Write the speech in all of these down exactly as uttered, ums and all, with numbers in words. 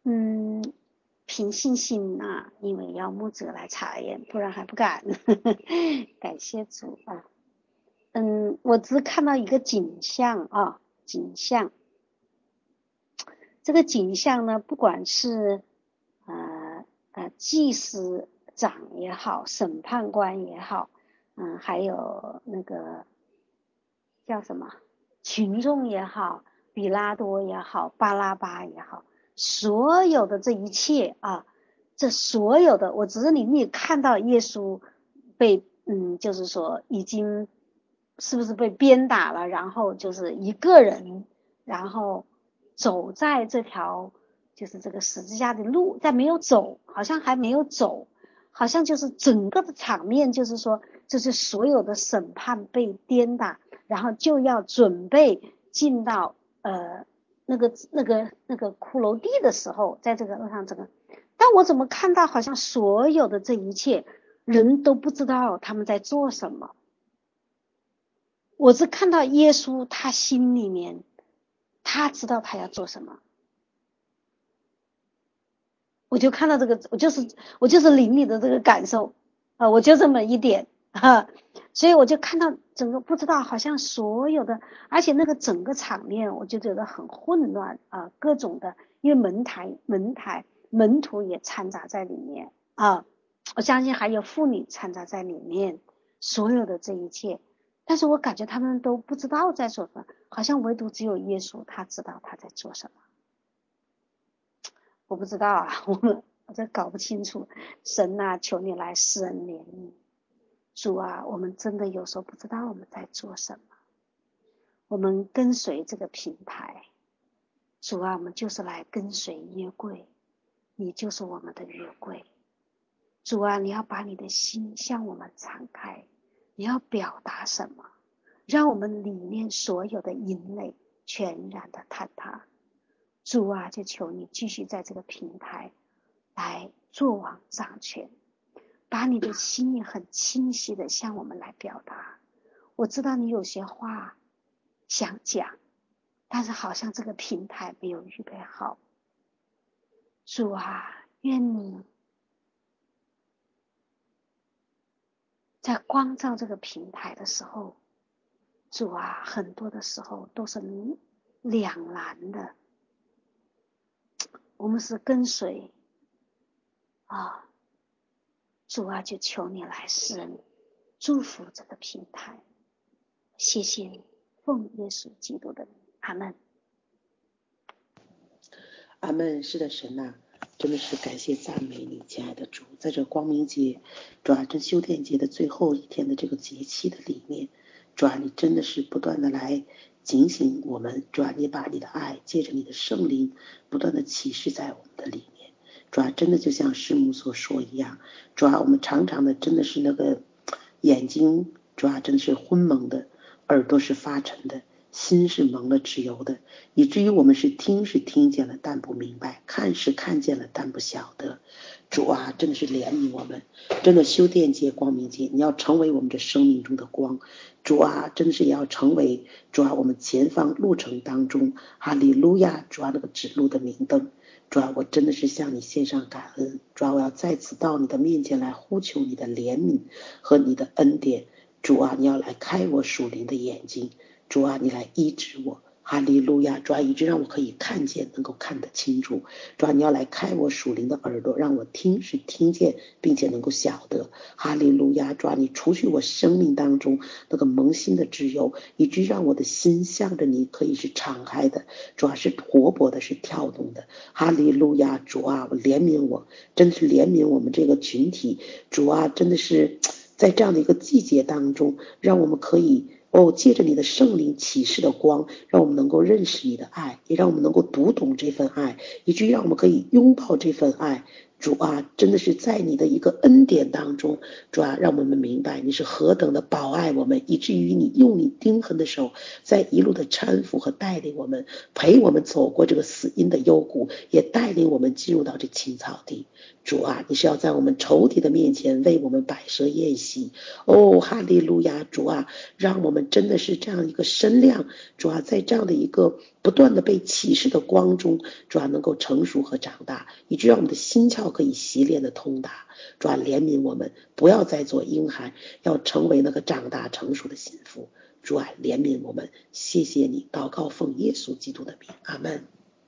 嗯，凭信心呐、因为要牧者来查验，不然还不敢。感谢主啊。嗯，我只看到一个景象啊，景象。这个景象呢，不管是呃呃祭司长也好，审判官也好，嗯、呃还有那个叫什么群众也好，比拉多也好，巴拉巴也好，所有的这一切啊，这所有的，我只是你你看到耶稣被嗯，就是说已经是不是被鞭打了，然后就是一个人，然后走在这条就是这个十字架的路，在没有走，好像还没有走，好像就是整个的场面，就是说，就是所有的审判被颠打，然后就要准备进到呃那个那个那个骷髅地的时候，在这个路上这个，但我怎么看到好像所有的这一切人都不知道他们在做什么，我是看到耶稣他心里面他知道他要做什么。我就看到这个，我就是我就是灵里的这个感受啊，我就这么一点啊，所以我就看到整个不知道，好像所有的，而且那个整个场面，我就觉得很混乱啊，各种的，因为门台门台门徒也掺杂在里面啊，我相信还有妇女掺杂在里面，所有的这一切，但是我感觉他们都不知道在做什么，好像唯独只有耶稣他知道他在做什么。我不知道啊，我们我这搞不清楚。神呐、啊，求你来施恩怜悯。主啊，我们真的有时候不知道我们在做什么。我们跟随这个平台，主啊，我们就是来跟随约柜，你就是我们的约柜。主啊，你要把你的心向我们敞开，你要表达什么？让我们里面所有的淫累全然的坍塌。主啊，就求你继续在这个平台来做王掌权，把你的心意很清晰的向我们来表达。我知道你有些话想讲，但是好像这个平台没有预备好。主啊，愿你在光照这个平台的时候，主啊，很多的时候都是两难的。我们是跟随啊，主啊，就求你来施恩，祝福这个平台。谢谢你，奉耶稣基督的名，阿门。 阿门。是的，神呐、啊，真的是感谢赞美你，亲爱的主，在这光明节，主啊，这修殿节的最后一天的这个节期的里面，主啊，你真的是不断的来警醒我们，主啊，你把你的爱借着你的圣灵不断的启示在我们的里面，主啊，真的就像师母所说一样，主啊，我们常常的真的是那个眼睛，主啊，真的是昏蒙的，耳朵是发沉的，心是蒙了脂油的，以至于我们是听是听见了但不明白，看是看见了但不晓得。主啊，真的是怜悯我们，真的修殿节光明节，你要成为我们这生命中的光。主啊，真的是也要成为主啊我们前方路程当中哈利路亚，主啊那个指路的明灯。主啊，我真的是向你献上感恩。主啊，我要再次到你的面前来呼求你的怜悯和你的恩典。主啊，你要来开我属灵的眼睛。主啊，你来医治我。哈利路亚，主啊，以致让我可以看见，能够看得清楚。主啊，你要来开我属灵的耳朵，让我听是听见，并且能够晓得。哈利路亚，主啊，你除去我生命当中那个蒙心的脂油，以致让我的心向着你可以是敞开的，主啊，是活泼的，是跳动的。哈利路亚，主啊，我怜悯我，真的是怜悯我们这个群体。主啊，真的是在这样的一个季节当中，让我们可以哦，借着你的圣灵启示的光，让我们能够认识你的爱，也让我们能够读懂这份爱，以至于让我们可以拥抱这份爱， 主啊，真的是在你的一个恩典当中，主啊，让我们明白你是何等的保爱我们，以至于你用你钉痕的手在一路的搀扶和带领我们，陪我们走过这个死荫的幽谷，也带领我们进入到这青草地。主啊，你是要在我们仇敌的面前为我们摆设宴席。哦，哈利路亚！主啊，让我们真的是这样一个身量，主啊，在这样的一个不断的被启示的光中，主啊，能够成熟和长大，以致让我们的心窍可以习练的通达。主啊，怜悯我们，不要再做婴孩，要成为那个长大成熟的心腹。主啊，怜悯我们，谢谢你，祷告奉耶稣基督的名，阿门。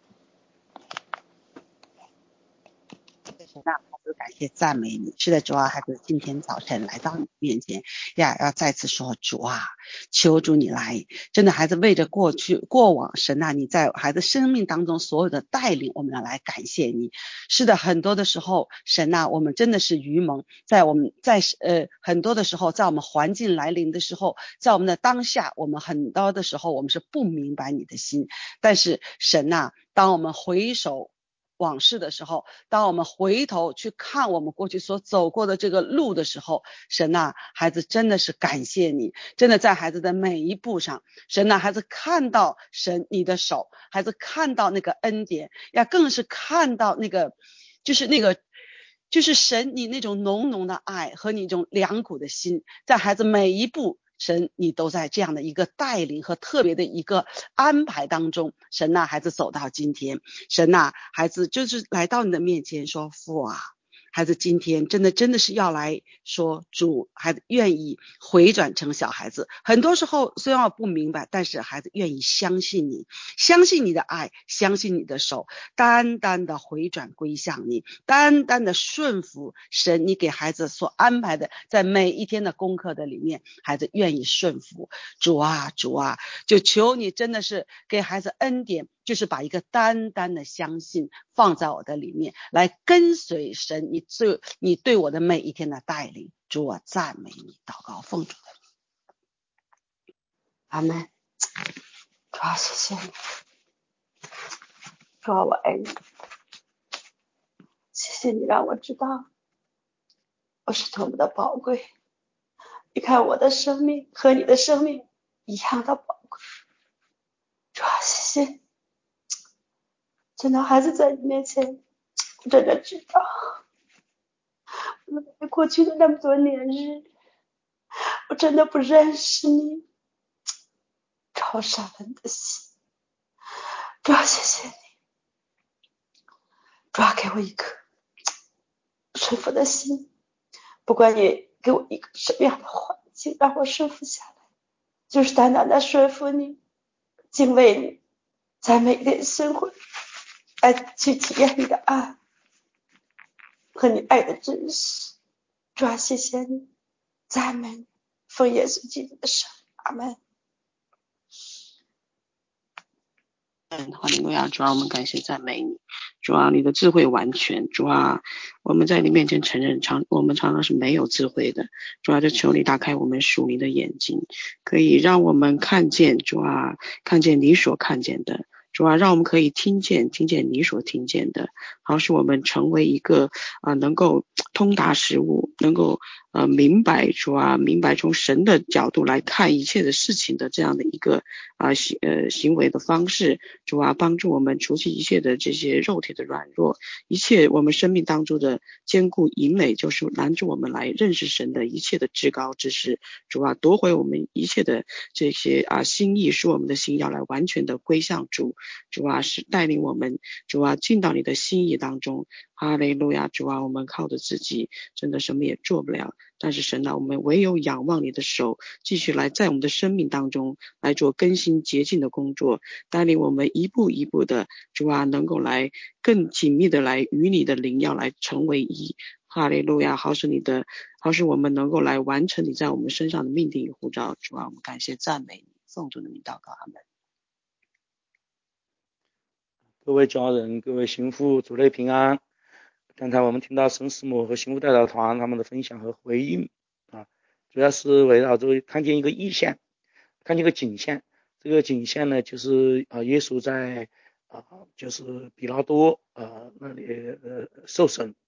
神啊，孩子感谢赞美你。是的，主啊，孩子今天早晨来到你面前呀，要再次说主啊，求主你来。真的，孩子为着过去过往，神啊，你在孩子生命当中所有的带领，我们要来感谢你。是的，很多的时候，神啊，我们真的是愚蒙，在我们在呃很多的时候，在我们环境来临的时候，在我们的当下，我们很多的时候我们是不明白你的心。但是神啊，当我们回首往事的时候，当我们回头去看我们过去所走过的这个路的时候，神啊，孩子真的是感谢你，真的在孩子的每一步上，神啊，孩子看到神你的手，孩子看到那个恩典呀，更是看到那个就是那个就是神你那种浓浓的爱和你这种良苦的心，在孩子每一步，神你都在这样的一个带领和特别的一个安排当中，神呐、啊，孩子走到今天，神呐、啊，孩子就是来到你的面前说，父啊，孩子今天真的真的是要来说主，孩子愿意回转成小孩子。很多时候虽然我不明白，但是孩子愿意相信你，相信你的爱，相信你的手，单单的回转归向你，单单的顺服神你给孩子所安排的，在每一天的功课的里面，孩子愿意顺服。主啊主啊，就求你真的是给孩子恩典，就是把一个单单的相信放在我的里面，来跟随神你最你对我的每一天的带领。主啊，赞美你，祷告奉主的名，阿门。主啊，谢谢你，主啊，我爱你，谢谢你让我知道我是多么的宝贵。你看我的生命和你的生命一样的宝贵。主啊，谢谢你，真的孩子在你面前，我真的知道我过去的那么多年日，我真的不认识你，超傻人的心。主啊，谢谢你，主啊，给我一颗顺服的心，不管你给我一个什么样的环境，让我顺服下来，就是单单的顺服你，敬畏你，在每天生活来去体验你的爱和你爱的真实。主啊，谢谢你，赞美你，奉耶稣基督的圣名，阿门。 嗯，哈利路亚！主啊，我们感谢赞美你。主啊，你的智慧完全。主啊，我们在你面前承认，常我们常常是没有智慧的。主啊，就求你打开我们属灵的眼睛，可以让我们看见。主啊，看见你所看见的。主啊，让我们可以听见听见你所听见的，好使我们成为一个啊、呃、能够通达事物，能够呃明白主啊，明白从神的角度来看一切的事情的这样的一个啊行呃行为的方式。主啊，帮助我们除去一切的这些肉体的软弱，一切我们生命当中的坚固隐美，就是拦住我们来认识神的一切的至高之事。主啊，夺回我们一切的这些啊心意，使我们的心要来完全的归向主。主啊，是带领我们，主啊，进到你的心意当中。哈利路亚！主啊，我们靠着自己真的什么也做不了，但是神啊，我们唯有仰望你的手，继续来在我们的生命当中来做更新洁净的工作，带领我们一步一步的，主啊，能够来更紧密的来与你的灵要来成为一。哈利路亚！好使你的，好使我们能够来完成你在我们身上的命定与呼召。主啊，我们感谢赞美你，奉主的名祷告，阿门。 各位家人，各位新妇，主内平安。刚才我们听到神师母和新妇代表团他们的分享和回应啊，主要是围绕着看见一个意象，看见一个景象。这个景象呢，就是啊，耶稣在啊，就是比拉多啊那里呃受审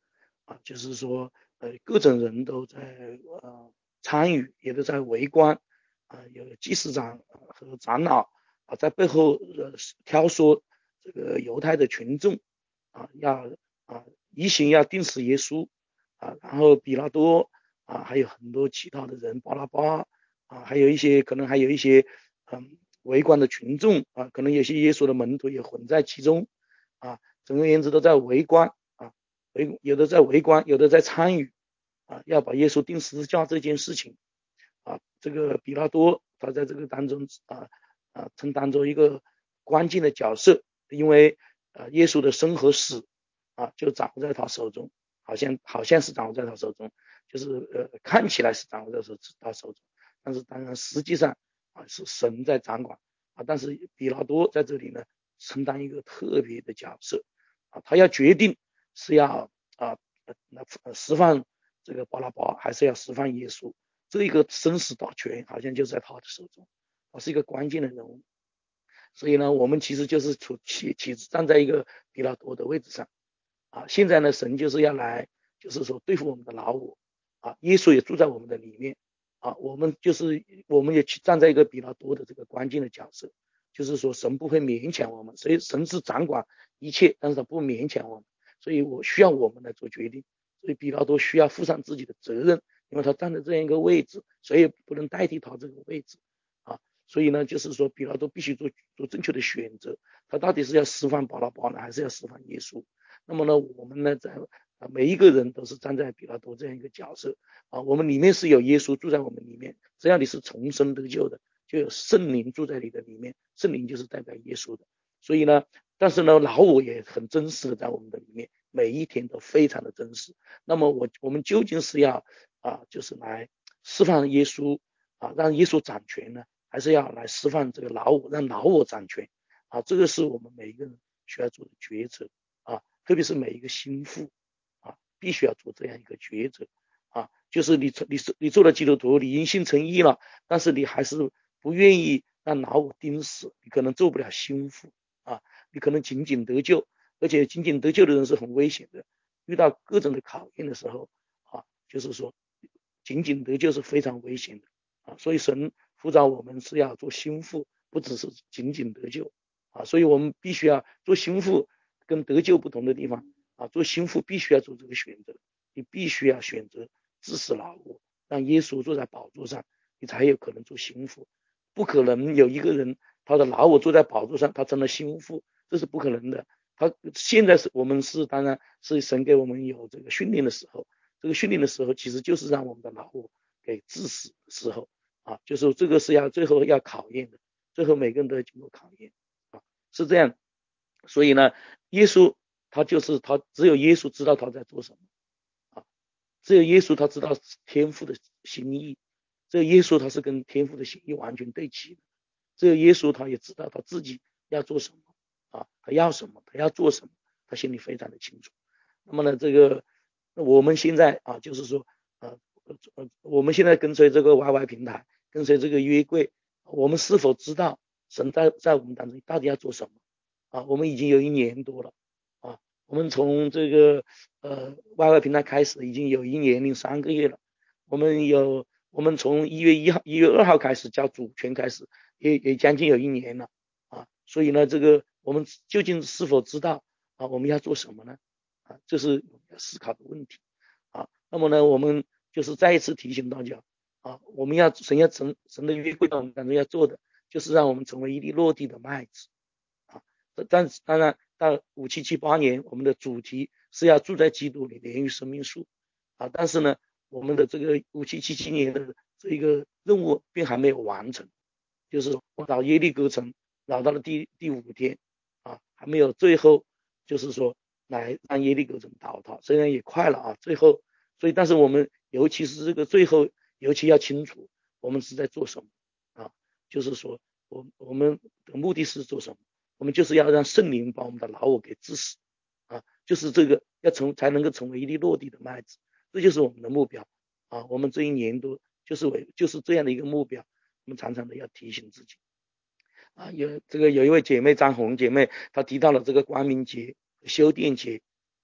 啊，就是说呃各种人都在呃参与，也都在围观啊，有祭司长和长老啊在背后呃挑唆这个犹太的群众啊要啊一心要钉死耶稣啊，然后比拉多啊还有很多其他的人，巴拉巴啊，还有一些可能还有一些嗯围观的群众啊，可能有些耶稣的门徒也混在其中啊，总而言之都在围观啊，围有的在围观，有的在参与啊，要把耶稣钉十字架这件事情啊，这个比拉多他在这个当中啊啊承担着一个关键的角色，因为呃耶稣的生和死啊就掌握在他手中，好像好像是掌握在他手中，就是呃看起来是掌握在他手中，但是当然实际上啊是神在掌管啊，但是比拉多在这里呢承担一个特别的角色啊，他要决定是要啊那释放这个巴拉巴还是要释放耶稣，这一个生死大权好像就在他的手中，他是一个关键的人物。所以呢，我们其实就是处起起站在一个比拉多的位置上啊。现在呢，神就是要来，就是说对付我们的老我啊。耶稣也住在我们的里面啊。我们就是我们也去站在一个比拉多的这个关键的角色，就是说神不会勉强我们，所以神是掌管一切，但是他不勉强我们，所以我需要我们来做决定。所以比拉多需要负上自己的责任，因为他站在这样一个位置，谁也不能代替他这个位置啊。所以呢，就是说比拉多必须做做正确的选择，他到底是要释放巴拉巴呢，还是要释放耶稣？那么呢，我们呢，在啊每一个人都是站在比拉多这样一个角色啊，我们里面是有耶稣住在我们里面，只要你是重生得救的，就有圣灵住在你的里面，圣灵就是代表耶稣的。所以呢，但是呢，老我也很真实的在我们的里面，每一天都非常的真实。那么我我们究竟是要啊，就是来释放耶稣啊，让耶稣掌权呢？还是要来释放这个老我，让老我掌权啊，这个是我们每一个人需要做的抉择啊，特别是每一个心腹啊，必须要做这样一个抉择啊，就是你你你做了基督徒，你因信称义了，但是你还是不愿意让老我钉死，你可能做不了心腹啊，你可能仅仅得救，而且仅仅得救的人是很危险的，遇到各种的考验的时候啊，就是说仅仅得救是非常危险的啊，所以神呼召我们是要做心腹，不只是仅仅得救啊，所以我们必须要做心腹，跟得救不同的地方啊，做心腹必须要做这个选择，你必须要选择治死老我，让耶稣坐在宝座上，你才有可能做心腹，不可能有一个人他的老我坐在宝座上，他成了心腹，这是不可能的。他现在是我们是当然是神给我们有这个训练的时候，这个训练的时候其实就是让我们的老我给治死的时候。啊，就是这个是要最后要考验的，最后每个人都要经过考验啊，是这样。所以呢，耶稣他就是他，只有耶稣知道他在做什么啊，只有耶稣他知道天父的心意，只有耶稣他是跟天父的心意完全对齐的，只有耶稣他也知道他自己要做什么啊，他要什么，他要做什么，他心里非常的清楚。那么呢，这个我们现在啊，就是说呃呃，我们现在跟随这个 Y Y 平台，跟随这个约柜，我们是否知道神在在我们当中到底要做什么啊？我们已经有一年多了啊，我们从这个呃 Y Y 平台开始已经有一年零三个月了，我们有我们从一月一号、一月二号开始叫主权开始，也也将近有一年了啊，所以呢，这个我们究竟是否知道啊？我们要做什么呢？啊，这是要思考的问题啊。那么呢，我们就是再一次提醒大家啊，我们要神要神神的约柜呢，我们当中要做的就是让我们成为一粒落地的麦子啊。但当然到五七七八年，我们的主题是要住在基督里，连于生命树啊。但是呢，我们的这个五七七七年的这一个任务并还没有完成，就是到耶利哥城绕到了第第五天啊，还没有最后就是说来让耶利哥城倒塌，虽然也快了啊，最后，所以但是我们尤其是这个最后，尤其要清楚我们是在做什么啊，就是说我我们的目的是做什么，我们就是要让圣灵把我们的老我给治死啊，就是这个要成才能够成为一粒落地的麦子，这就是我们的目标啊，我们这一年多就是为就是这样的一个目标，我们常常的要提醒自己啊，有这个有一位姐妹张红姐妹，她提到了这个光明节、修殿节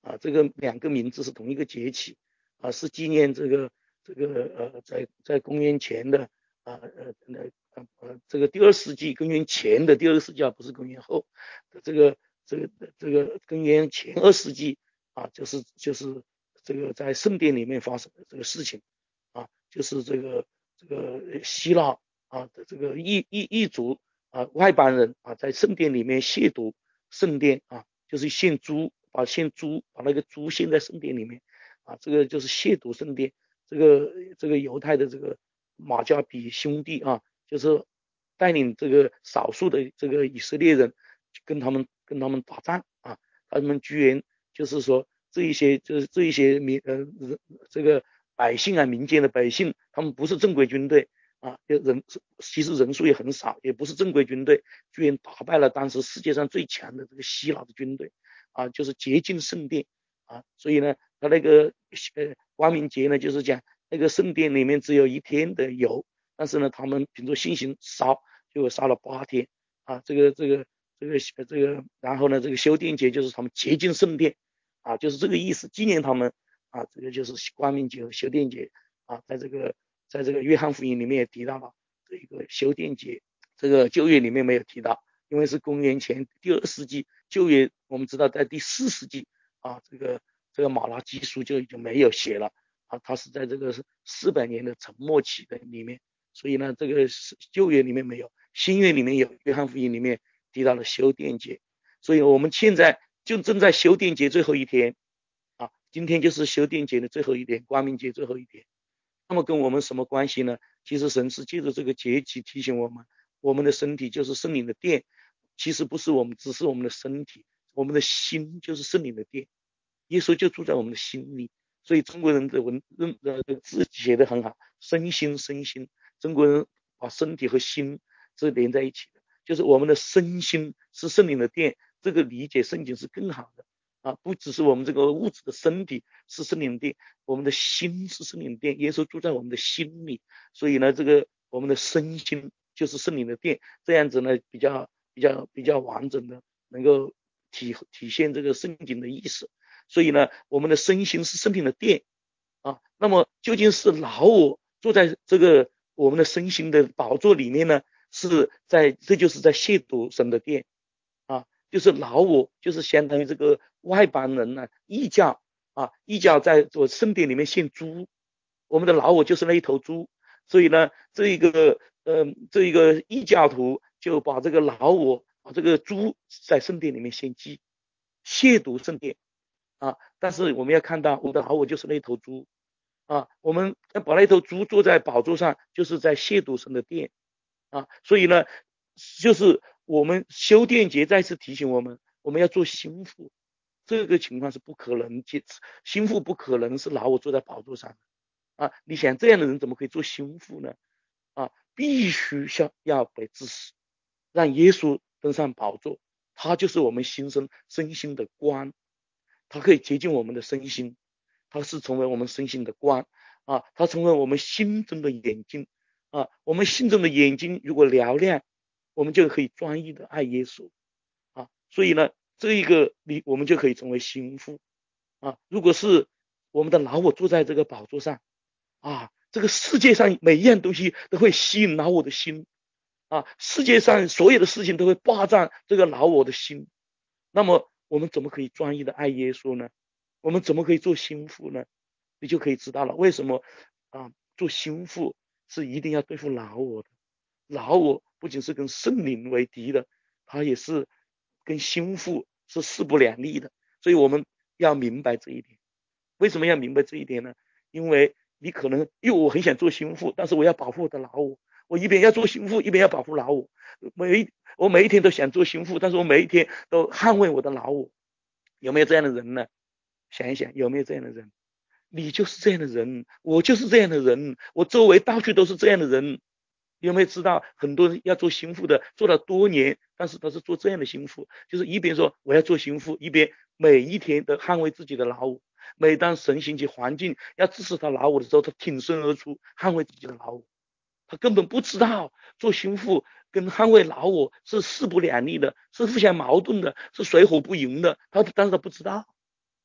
啊，这个两个名字是同一个节气啊，是纪念这个这个呃在在公元前的啊呃呃呃这个第二世纪，公元前的第二世纪啊，不是公元后的这个这个这个公元前二世纪啊，就是就是这个在圣殿里面发生的这个事情啊，就是这个这个希腊啊的这个异异异族啊外邦人啊在圣殿里面亵渎圣殿啊，就是献猪，把献猪把那个猪献在圣殿里面啊，这个就是亵渎圣殿。这个这个犹太的这个马加比兄弟啊，就是带领这个少数的这个以色列人跟他们跟他们打仗啊，他们居然就是说这一些就是这一些民呃这个百姓啊，民间的百姓，他们不是正规军队啊，人其实人数也很少，也不是正规军队，居然打败了当时世界上最强的这个希腊的军队啊，就是洁净圣殿啊，所以呢，他那个呃光明节呢，就是讲那个圣殿里面只有一天的油，但是呢，他们凭着信心烧，就烧了八天啊，这个这个这个这个，然后呢，这个修殿节就是他们洁净圣殿啊，就是这个意思，纪念他们啊，这个就是光明节和修殿节啊，在这个在这个约翰福音里面也提到了这一个修殿节，这个旧约里面没有提到，因为是公元前第二世纪，旧约我们知道在第四世纪啊，这个这个马拉基书就已经没有写了啊，它是在这个四百年的沉默期的里面，所以呢，这个旧约里面没有，新约里面有，约翰福音里面提到了修殿节，所以我们现在就正在修殿节最后一天啊，今天就是修殿节的最后一天，光明节最后一天。那么跟我们什么关系呢？其实神是借着这个节气提醒我们，我们的身体就是圣灵的殿，其实不是我们，只是我们的身体，我们的心就是圣灵的殿，耶稣就住在我们的心里。所以中国人的文呃字写得很好，身心身心，中国人把身体和心是连在一起的，就是我们的身心是圣灵的殿，这个理解圣经是更好的啊，不只是我们这个物质的身体是圣灵的殿，我们的心是圣灵的殿，耶稣住在我们的心里，所以呢，这个我们的身心就是圣灵的殿，这样子呢比较比较比较完整的能够体体现这个圣经的意思。所以呢，我们的身心是圣灵的殿啊。那么究竟是老我坐在这个我们的身心的宝座里面呢？是在这就是在亵渎神的殿啊，就是老我就是相当于这个外邦人呢、啊，异教啊，异教在做圣殿里面献猪，我们的老我就是那一头猪，所以呢，这一个呃这一个异教徒就把这个老我把这个猪在圣殿里面献祭，亵渎圣殿。啊，但是我们要看到我的老我就是那头猪啊，我们把那头猪坐在宝座上，就是在亵渎神的殿啊，所以呢，就是我们修殿节再次提醒我们，我们要做心腹，这个情况是不可能，心腹不可能是老我坐在宝座上啊，你想这样的人怎么可以做心腹呢？啊，必须要要被致死，让耶稣登上宝座，他就是我们心生身心的光。它可以洁净我们的身心，它是成为我们身心的光啊，它成为我们心中的眼睛啊，我们心中的眼睛如果嘹亮，我们就可以专一的爱耶稣啊，所以呢，这一个你我们就可以成为心腹啊。如果是我们的老我坐在这个宝座上啊，这个世界上每一样东西都会吸引老我的心啊，世界上所有的事情都会霸占这个老我的心，那么我们怎么可以专一的爱耶稣呢？我们怎么可以做心腹呢？你就可以知道了，为什么啊？做心腹是一定要对付老我的，老我不仅是跟圣灵为敌的，他也是跟心腹是势不两立的，所以我们要明白这一点。为什么要明白这一点呢？因为你可能，因为我很想做心腹，但是我要保护我的老我，我一边要做心腹，一边要保护老我。每一我每一天都想做心腹，但是我每一天都捍卫我的老我。有没有这样的人呢？想一想，有没有这样的人？你就是这样的人，我就是这样的人，我周围到处都是这样的人。有没有知道很多人要做心腹的，做了多年，但是他是做这样的心腹，就是一边说我要做心腹，一边每一天都捍卫自己的老我。每当神兴起环境要支持他老我的时候，他挺身而出，捍卫自己的老我。他根本不知道做心腹跟捍卫老我是势不两立的，是互相矛盾的，是水火不容的。他但是他不知道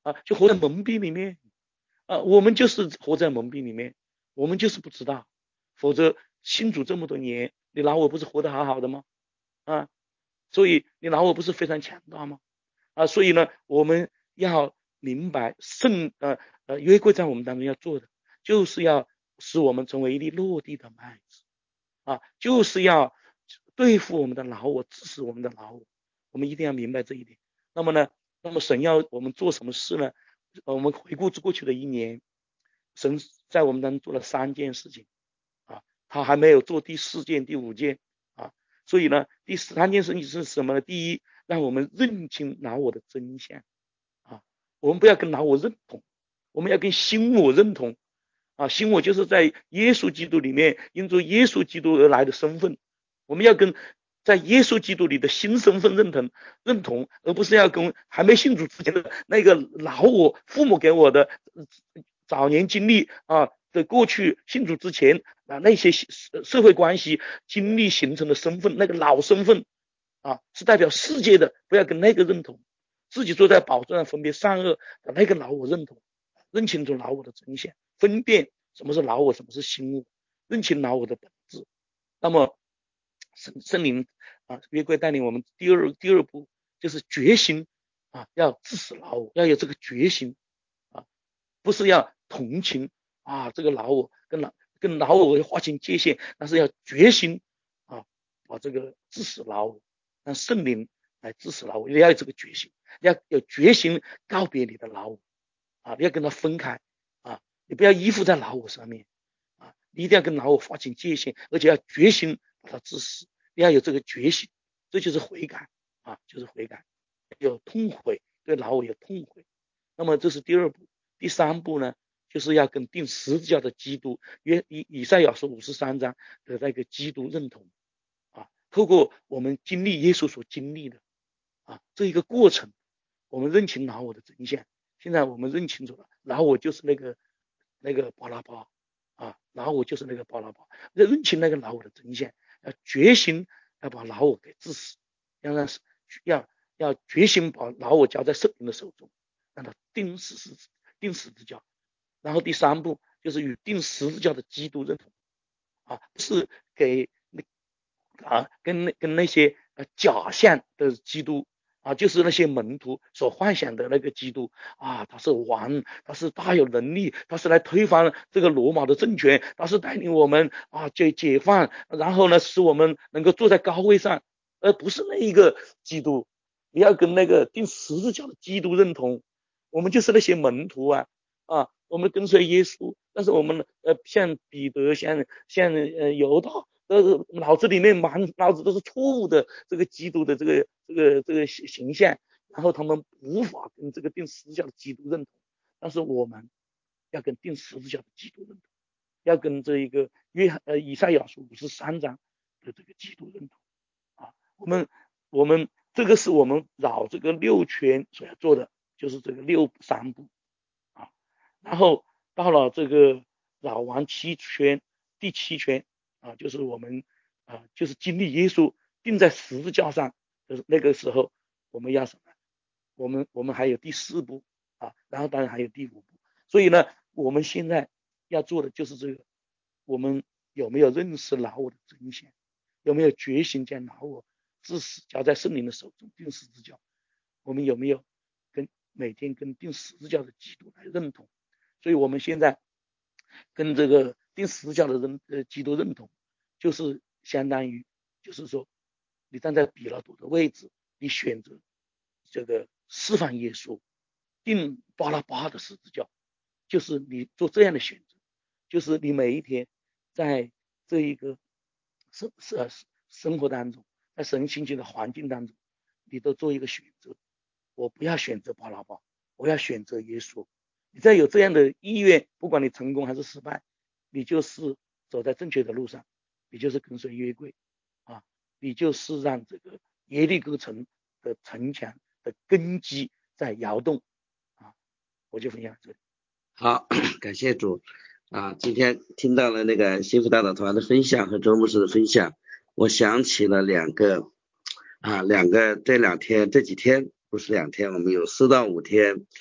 啊，就活在蒙蔽里面啊，我们就是活在蒙蔽里面，我们就是不知道，否则信主这么多年，你老我不是活得好好的吗？啊，所以你老我不是非常强大吗？啊，所以呢，我们要明白圣呃呃约柜在我们当中要做的，就是要使我们成为一粒落地的麦子啊，就是要对付我们的老我，致死我们的老我，我们一定要明白这一点。那么呢，那么神要我们做什么事呢？我们回顾过去的一年，神在我们当中做了三件事情啊，他还没有做第四件、第五件啊，所以呢，第三件事情是什么呢？第一，让我们认清老我的真相啊，我们不要跟老我认同，我们要跟新我认同啊，新我就是在耶稣基督里面因着耶稣基督而来的身份，我们要跟在耶稣基督里的新身份认同认同，而不是要跟还没信主之前的那个老我父母给我的早年经历啊的过去信主之前啊那些社会关系经历形成的身份，那个老身份啊是代表世界的，不要跟那个认同，自己坐在宝座上分别善恶的那个老我认同，认清楚老我的真相，分辨什么是老我，什么是新我，认清老我的本质。那么圣圣灵啊，约柜带领我们第二第二步就是决心啊，要致死老我，要有这个决心啊，不是要同情啊这个老我跟老跟老我划清界限，但是要决心啊，把这个致死老我，让圣灵来致死老我，你要有这个决心，要有决心告别你的老我啊，你要跟他分开啊，你不要依附在老我上面啊，你一定要跟老我划清界限，而且要决心把它致死，你要有这个决心，这就是悔改啊，就是悔改，有痛悔，对老我有痛悔。那么这是第二步，第三步呢，就是要跟钉十字架的基督，约以以赛亚书五十三章的那个基督认同啊，透过我们经历耶稣所经历的啊这一个过程，我们认清老我的真相。现在我们认清楚了，老我就是那个那个巴拉巴啊，老我就是那个巴拉巴，认清那个老我的真相，要决心要把老我给治死，要让要要决心把老我交在圣灵的手中，让他钉死十字钉十字架。然后第三步就是与钉十字架的基督认同啊，不是给啊跟那跟那些呃假象的基督啊，就是那些门徒所幻想的那个基督啊，他是王，他是大有能力，他是来推翻这个罗马的政权，他是带领我们啊解解放，然后呢使我们能够坐在高位上，而不是那一个基督。你要跟那个钉十字架的基督认同，我们就是那些门徒啊啊，我们跟随耶稣，但是我们呃像彼得，像像呃犹大。呃，脑子里面满脑子都是错误的这个基督的这个这个这个形象，然后他们无法跟这个钉十字架的基督认同，但是我们要跟钉十字架的基督认同，要跟这一个约呃以赛亚书五十三章的这个基督认同啊，我们我们这个是我们绕这个六圈所要做的，就是这个六三步啊，然后到了这个绕完七圈，第七圈。啊，就是我们啊，就是经历耶稣钉在十字架上的那个时候，我们要什么？我们我们还有第四步啊，然后当然还有第五步。所以呢，我们现在要做的就是这个，我们有没有认识老我的真相？有没有决心将老我致死交在圣灵的手中钉十字架？我们有没有跟每天跟钉十字架的基督来认同？所以我们现在跟这个钉十字架的人呃基督认同，就是相当于就是说，你站在比拉多的位置，你选择这个释放耶稣，钉巴拉巴的十字架，就是你做这样的选择，就是你每一天在这一个生生生活当中，在神兴起的环境当中，你都做一个选择，我不要选择巴拉巴，我要选择耶稣。你再有这样的意愿，不管你成功还是失败，你就是走在正确的路上，你就是跟随约柜啊，你就是让这个耶利哥城的城墙的根基在摇动啊。我就分享这里。 好，感谢主啊！今天听到了那个幸福大导团的分享和周牧师的分享，我想起了两个啊，两个这两天这几天不是两天，我们有四到五天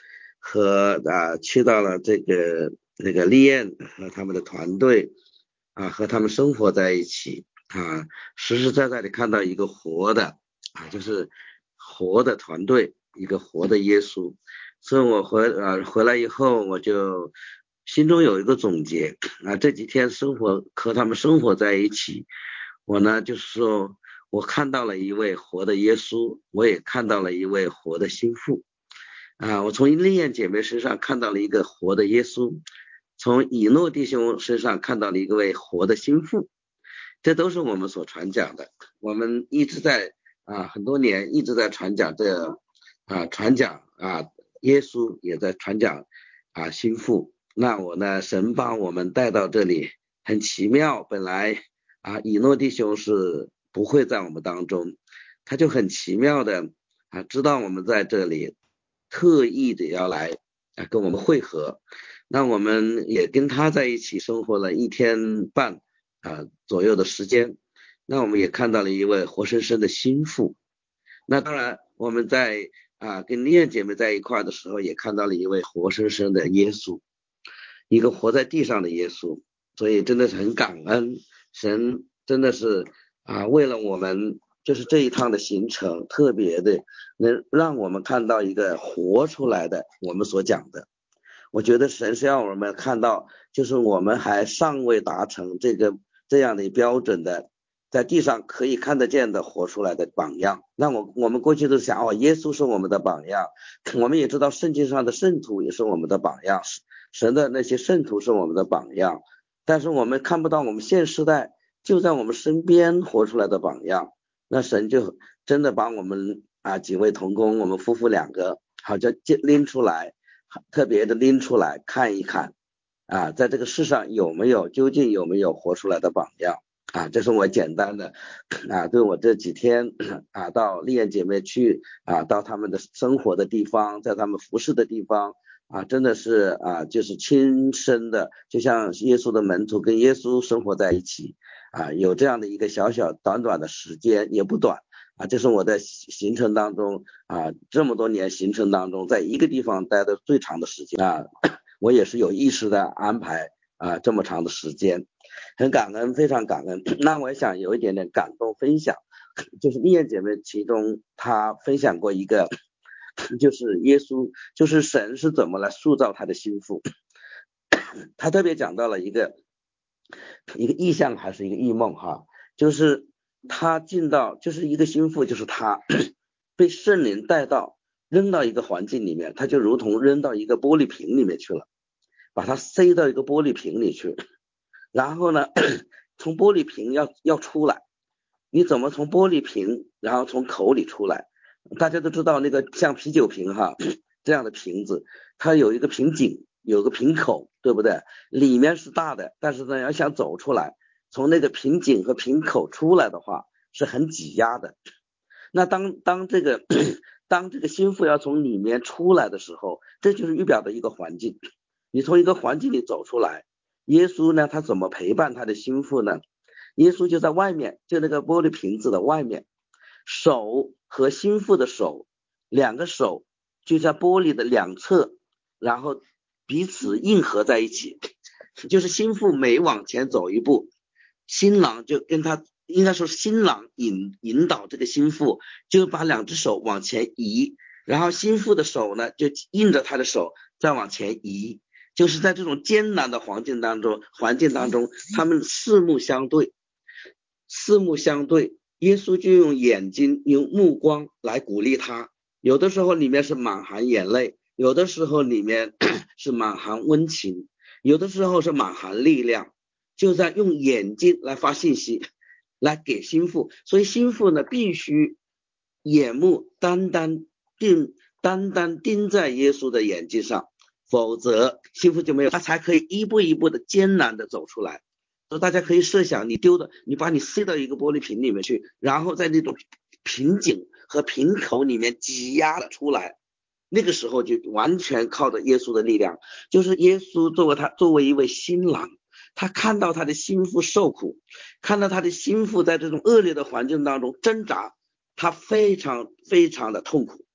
和啊去到了这个那个丽燕和他们的团队啊，和他们生活在一起啊，实实在在的看到一个活的啊，就是活的团队，一个活的耶稣。所以我回啊回来以后，我就心中有一个总结啊，这几天生活和他们生活在一起，我呢就是说我看到了一位活的耶稣，我也看到了一位活的心腹啊，我从丽燕姐妹身上看到了一个活的耶稣，从以诺弟兄身上看到了一位活的心腹，这都是我们所传讲的。我们一直在啊很多年一直在传讲这啊传讲啊耶稣，也在传讲啊心腹。那我呢，神把我们带到这里很奇妙，本来啊以诺弟兄是不会在我们当中，他就很奇妙的啊知道我们在这里，特意的要来啊跟我们会合。那我们也跟他在一起生活了一天半啊左右的时间，那我们也看到了一位活生生的心腹。那当然我们在啊跟丽燕姐妹在一块的时候，也看到了一位活生生的耶稣，一个活在地上的耶稣。所以真的是很感恩，神真的是啊为了我们就是这一趟的行程，特别的能让我们看到一个活出来的我们所讲的。我觉得神是让我们看到，就是我们还尚未达成这个这样的标准的，在地上可以看得见的活出来的榜样。那我我们过去都想，哦，耶稣是我们的榜样，我们也知道圣经上的圣徒也是我们的榜样，神的那些圣徒是我们的榜样，但是我们看不到我们现时代就在我们身边活出来的榜样。那神就真的把我们啊几位同工，我们夫妇两个好像拎出来，特别的拎出来看一看啊，在这个世上有没有究竟有没有活出来的榜样啊，这是我简单的啊，对我这几天啊到丽燕姐妹去啊，到他们的生活的地方，在他们服侍的地方啊，真的是啊，就是亲身的，就像耶稣的门徒跟耶稣生活在一起啊，有这样的一个小小短短的时间，也不短啊，这是我在行程当中啊，这么多年行程当中，在一个地方待的最长的时间啊，我也是有意识的安排啊这么长的时间，很感恩，非常感恩。那我也想有一点点感动分享，就是丽燕姐妹其中她分享过一个，就是耶稣，就是神是怎么来塑造他的心腹，她特别讲到了一个一个意象还是一个异梦哈，就是他进到就是一个心腹，就是他被圣灵带到扔到一个环境里面，他就如同扔到一个玻璃瓶里面去了，把它塞到一个玻璃瓶里去，然后呢从玻璃瓶要要出来，你怎么从玻璃瓶然后从口里出来？大家都知道那个像啤酒瓶哈这样的瓶子，它有一个瓶颈，有个瓶口，对不对？里面是大的，但是呢要想走出来，从那个瓶颈和瓶口出来的话是很挤压的。那当当这个当这个心腹要从里面出来的时候，这就是预表的一个环境，你从一个环境里走出来，耶稣呢他怎么陪伴他的心腹呢？耶稣就在外面，就那个玻璃瓶子的外面，手和心腹的手，两个手就在玻璃的两侧，然后彼此硬合在一起，就是心腹每往前走一步，新郎就跟他应该说新郎引引导这个心腹，就把两只手往前移，然后心腹的手呢就印着他的手再往前移，就是在这种艰难的环境当中环境当中他们四目相对，四目相对，耶稣就用眼睛用目光来鼓励他，有的时候里面是满含眼泪，有的时候里面是满含温情，有的时候是满含力量，就在用眼睛来发信息来给心腹，所以心腹呢必须眼目单单定单单盯在耶稣的眼睛上，否则心腹就没有，他才可以一步一步的艰难的走出来。所以大家可以设想，你丢的你把你塞到一个玻璃瓶里面去，然后在那种瓶颈和瓶口里面挤压了出来，那个时候就完全靠着耶稣的力量，就是耶稣作为他作为一位新郎，他看到他的心腹受苦，看到他的心腹在这种恶劣的环境当中挣扎，他非常非常的痛苦，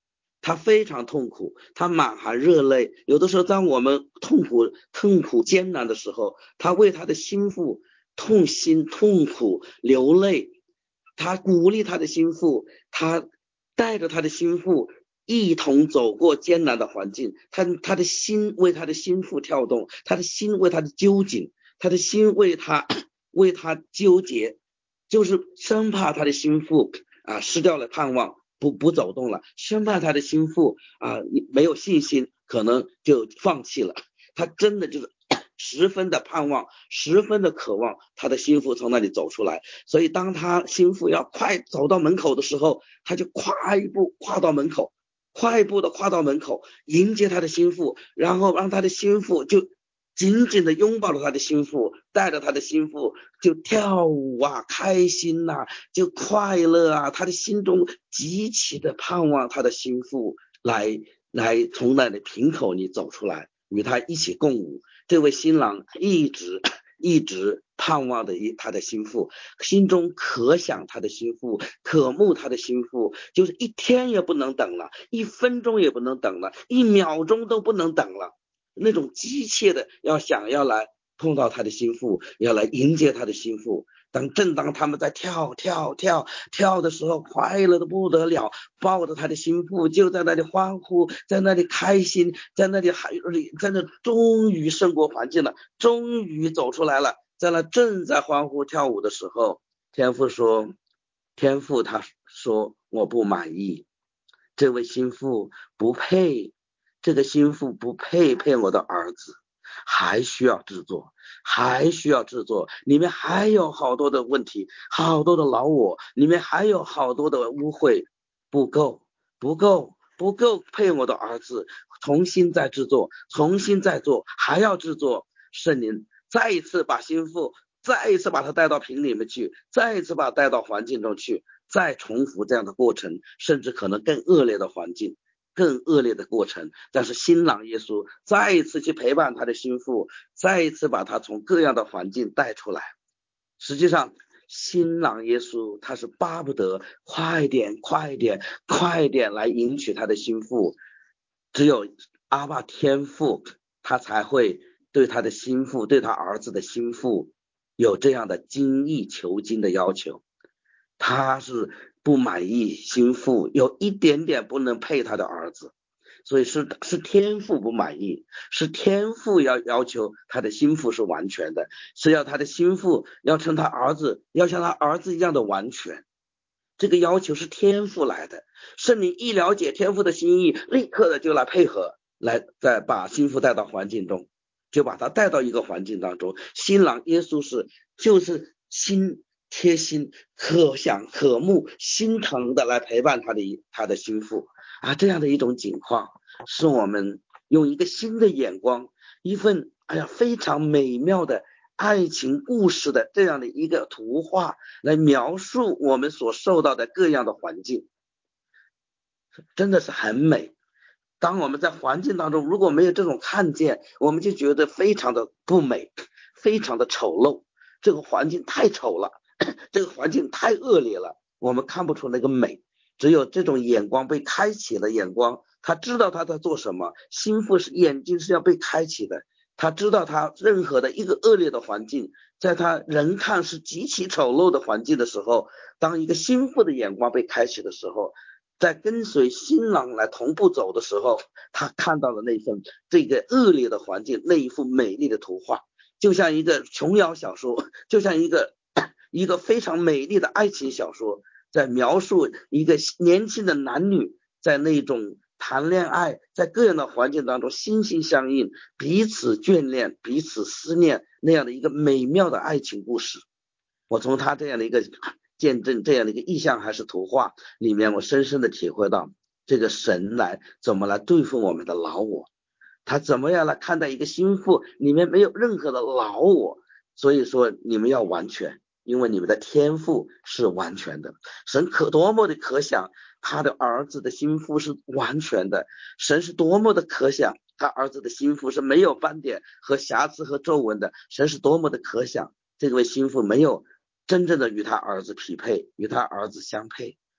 他非常痛苦，他满含热泪。有的时候当我们痛苦痛苦艰难的时候，他为他的心腹痛心痛苦流泪，他鼓励他的心腹，他带着他的心腹一同走过艰难的环境，他他的心为他的心腹跳动，他的心为他的揪紧，他的心为他为他纠结，就是生怕他的心腹啊失掉了盼望，不不走动了，生怕他的心腹啊没有信心，可能就放弃了。他真的就是十分的盼望，十分的渴望他的心腹从那里走出来。所以当他心腹要快走到门口的时候，他就跨一步跨到门口，快步的跨到门口迎接他的心腹，然后让他的心腹就紧紧的拥抱着他的心腹，带着他的心腹就跳舞啊，开心呐、啊，就快乐啊，他的心中极其的盼望他的心腹来来从那里瓶口里走出来，与他一起共舞。这位新郎一直一直盼望的他的心腹，心中可想他的心腹，渴慕他的心腹，就是一天也不能等了，一分钟也不能等了，一秒钟都不能等了，那种急切的要想要来碰到他的心腹，要来迎接他的心腹。当正当他们在跳跳跳跳的时候，快乐的不得了，抱着他的心腹就在那里欢呼，在那里开心，在那里还在那终于胜过环境了，终于走出来了。在那正在欢呼跳舞的时候，天父说天父他说我不满意，这位心腹不配，这个心腹不配配我的儿子，还需要制作，还需要制作，里面还有好多的问题，好多的老我，里面还有好多的污秽，不够不够不够配我的儿子，重新再制作，重新再做，还要制作。圣灵再一次把心腹再一次把他带到瓶里面去，再一次把他带到环境中去，再重复这样的过程，甚至可能更恶劣的环境，更恶劣的过程。但是新郎耶稣再一次去陪伴他的心腹，再一次把他从各样的环境带出来。实际上新郎耶稣他是巴不得快点快点快点来迎娶他的心腹，只有阿爸天父他才会对他的心腹，对他儿子的心腹有这样的精益求精的要求。他是不满意心腹有一点点不能配他的儿子，所以是是天父不满意，是天父要要求他的心腹是完全的，是要他的心腹要成他儿子，要像他儿子一样的完全。这个要求是天父来的，圣灵一了解天父的心意，立刻的就来配合，来再把心腹带到环境中，就把他带到一个环境当中。新郎耶稣是就是心贴心可想可慕心疼的来陪伴他的他的心腹啊，这样的一种景况是我们用一个新的眼光，一份哎呀非常美妙的爱情故事的这样的一个图画来描述我们所受到的各样的环境，真的是很美。当我们在环境当中如果没有这种看见，我们就觉得非常的不美，非常的丑陋，这个环境太丑了，这个环境太恶劣了，我们看不出那个美。只有这种眼光被开启了，眼光他知道他在做什么，心腹是眼睛是要被开启的，他知道他任何的一个恶劣的环境，在他人看是极其丑陋的环境的时候，当一个心腹的眼光被开启的时候，在跟随新郎来同步走的时候，他看到了那份这个恶劣的环境，那一幅美丽的图画，就像一个琼瑶小说，就像一个一个非常美丽的爱情小说，在描述一个年轻的男女在那种谈恋爱，在各样的环境当中心心相印，彼此眷恋，彼此思念，那样的一个美妙的爱情故事。我从他这样的一个见证，这样的一个意象还是图画里面，我深深的体会到这个神来怎么来对付我们的老我，他怎么样来看待一个心腹里面没有任何的老我。所以说你们要完全，因为你们的天赋是完全的，神可多么的可想他的儿子的心腹是完全的，神是多么的可想他儿子的心腹是没有斑点和瑕疵和皱纹的，神是多么的可想这位心腹没有真正的与他儿子匹配，与他儿子相配，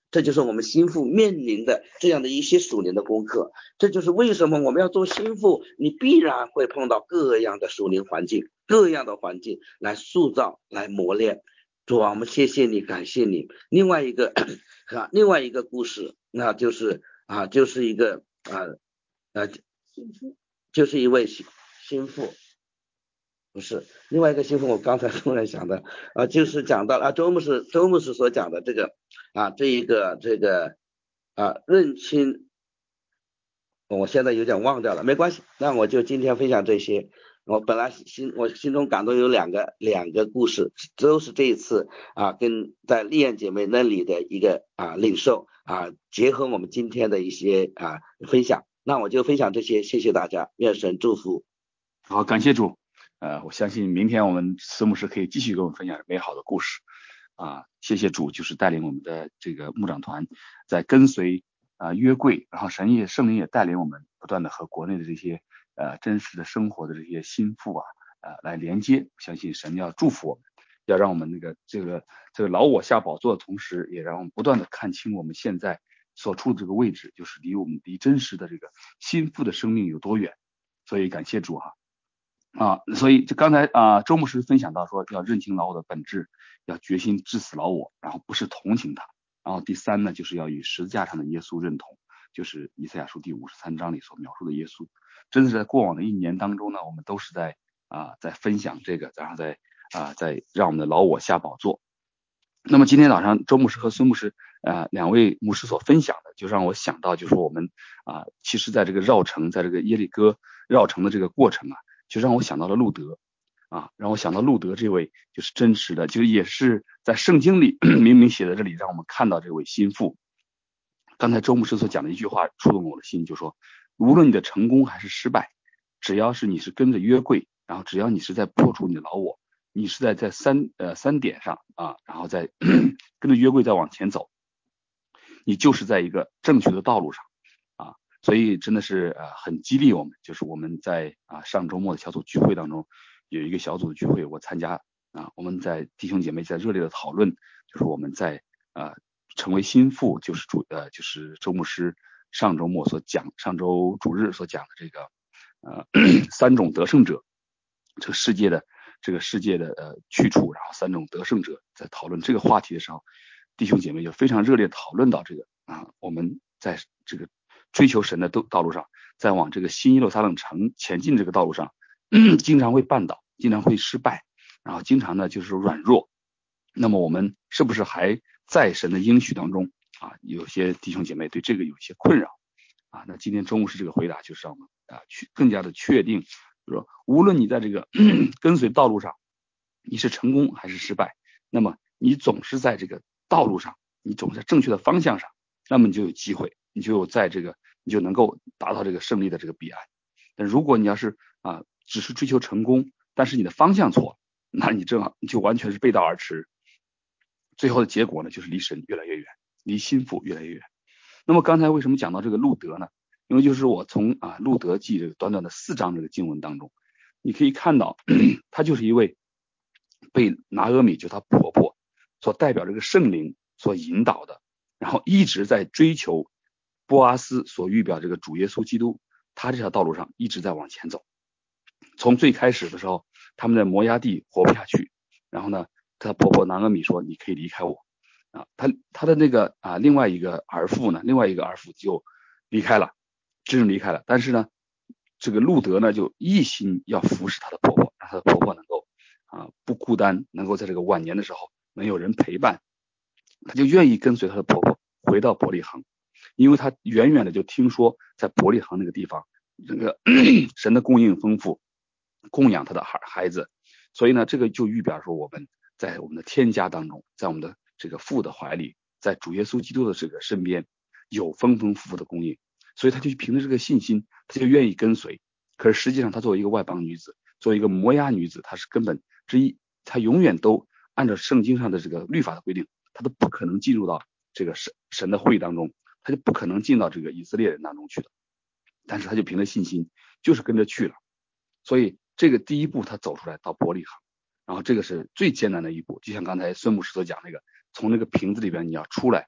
这就是我们心腹面临的这样的一些属灵的功课。这就是为什么我们要做心腹，你必然会碰到各样的属灵环境，各样的环境来塑造，来磨练。主啊，我们谢谢你，感谢你。另外一个啊，另外一个故事，那就是啊，就是一个啊啊，就是一位心心腹。不是另外一个新闻，我刚才突然想的啊，就是讲到啊，周牧师周牧师所讲的这个啊，这一个这个啊认清，我现在有点忘掉了，没关系，那我就今天分享这些。我本来心我心中感动有两个两个故事，都是这一次啊跟在丽燕姐妹那里的一个啊领受啊，结合我们今天的一些啊分享，那我就分享这些，谢谢大家，愿神祝福。 好，感谢主。呃，我相信明天我们司牧师可以继续跟我们分享美好的故事啊！谢谢主，就是带领我们的这个牧长团在跟随啊约柜，然后神也圣灵也带领我们不断的和国内的这些呃真实的生活的这些心腹啊呃来连接。相信神要祝福我们，要让我们那个这个这个老我下宝座的同时，也让我们不断的看清我们现在所处的这个位置，就是离我们离真实的这个心腹的生命有多远。所以感谢主哈。啊，所以就刚才啊，周牧师分享到说，要认清老我的本质，要决心治死老我，然后不是同情他。然后第三呢，就是要与十字架上的耶稣认同，就是以赛亚书第五十三章里所描述的耶稣。真的是在过往的一年当中呢，我们都是在啊在分享这个，然后在啊在让我们的老我下宝座。那么今天早上周牧师和孙牧师啊两位牧师所分享的，就让我想到，就是我们啊其实在这个绕城，在这个耶利哥绕城的这个过程啊。就让我想到了路德啊，让我想到路德这位就是真实的，就也是在圣经里明明写在这里，让我们看到这位心腹。刚才周牧师所讲的一句话触动我的心，就说无论你的成功还是失败，只要是你是跟着约柜，然后只要你是在破除你的老我，你是在在三呃三点上啊，然后再跟着约柜再往前走，你就是在一个正确的道路上。所以真的是呃很激励我们，就是我们在啊上周末的小组聚会当中有一个小组的聚会，我参加啊，我们在弟兄姐妹在热烈的讨论，就是我们在呃成为心腹，就是主呃就是周牧师上周末所讲，上周主日所讲的这个呃三种得胜者，这个世界的这个世界的呃去处，然后三种得胜者在讨论这个话题的时候，弟兄姐妹就非常热烈讨论到这个啊，我们在这个追求神的道道路上，在往这个新耶路撒冷城前进这个道路上，经常会绊倒，经常会失败，然后经常呢就是软弱。那么我们是不是还在神的应许当中啊？有些弟兄姐妹对这个有一些困扰啊。那今天中午是这个回答，就是让我们啊去更加的确定，就是说无论你在这个跟随道路上，你是成功还是失败，那么你总是在这个道路上，你总是在正确的方向上，那么你就有机会。你就在这个，你就能够达到这个胜利的这个彼岸。但如果你要是啊，只是追求成功，但是你的方向错了，那你正好你就完全是背道而驰。最后的结果呢，就是离神越来越远，离心腹越来越远。那么刚才为什么讲到这个路德呢？因为就是我从啊路德记这个短短的四章这个经文当中，你可以看到，他就是一位被拿俄米就她婆婆所代表这个圣灵所引导的，然后一直在追求波阿斯所预表这个主耶稣基督，他这条道路上一直在往前走。从最开始的时候，他们在摩押地活不下去，然后呢，他婆婆拿俄米说：“你可以离开我。”啊，他他的那个啊另外一个儿妇呢，另外一个儿妇就离开了，真正离开了。但是呢，这个路德呢就一心要服侍他的婆婆，让他的婆婆能够啊不孤单，能够在这个晚年的时候能有人陪伴，他就愿意跟随他的婆婆回到伯利恒。因为他远远的就听说在伯利恒那个地方，这个神的供应丰富，供养他的孩孩子，所以呢，这个就预表说我们在我们的天家当中，在我们的这个父的怀里，在主耶稣基督的这个身边，有丰丰富富的供应，所以他就凭着这个信心，他就愿意跟随。可是实际上，他作为一个外邦女子，作为一个摩押女子，她是根本之一，她永远都按照圣经上的这个律法的规定，她都不可能进入到这个神神的会当中。他就不可能进到这个以色列人当中去的，但是他就凭着信心，就是跟着去了。所以这个第一步他走出来到伯利恒，然后这个是最艰难的一步，就像刚才孙牧师所讲那个，从那个瓶子里边你要出来，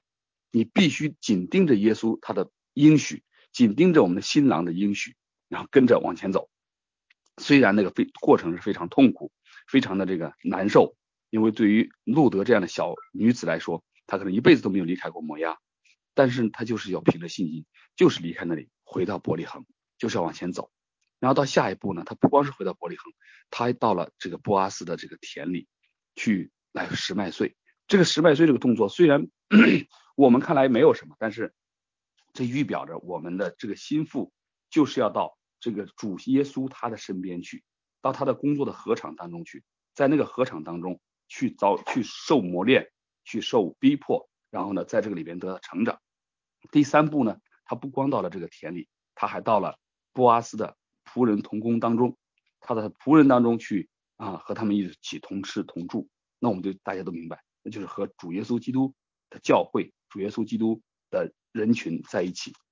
你必须紧盯着耶稣他的应许，紧盯着我们的新郎的应许，然后跟着往前走。虽然那个非过程是非常痛苦，非常的这个难受，因为对于路德这样的小女子来说，她可能一辈子都没有离开过摩押，但是她就是要凭着信心，就是离开那里回到伯利恒，就是要往前走。然后到下一步呢，她不光是回到伯利恒，她还到了这个波阿斯的这个田里去来拾麦穗。这个拾麦穗这个动作虽然我们看来没有什么，但是这预表着我们的这个心腹就是要到这个主耶稣他的身边去，到他的工作的禾场当中去，在那个禾场当中去遭去受磨练，去受逼迫，然后呢在这个里边得到成长。第三步呢，他不光到了这个田里，他还到了波阿斯的仆人同工当中，他的仆人当中去啊和他们一起同吃同住。那我们就大家都明白，那就是和主耶稣基督的教会，主耶稣基督的人群在一起